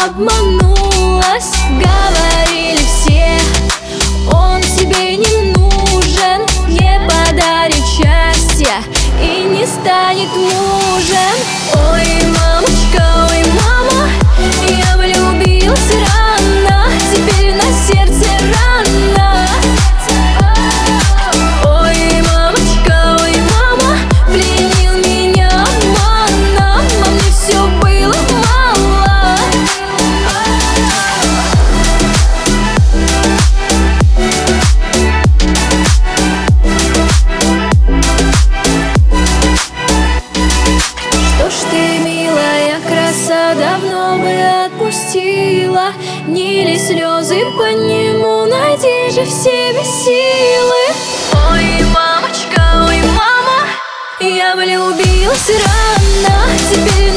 обманулась. Говорили все, он тебе не нужен, не подарит счастья и не станет мужем. Ой, мамочка, ой, мама, я влюбилась рано, теперь на сердце рано. Ой, мамочка, ой, мама, пленил меня обманом, а мне все было мало. Что ж ты, милая краса, давно бы отпустила, не ли слезы по нему, найди же в себе силы. Ой, мамочка, ой, мама, я влюбилась рано, теперь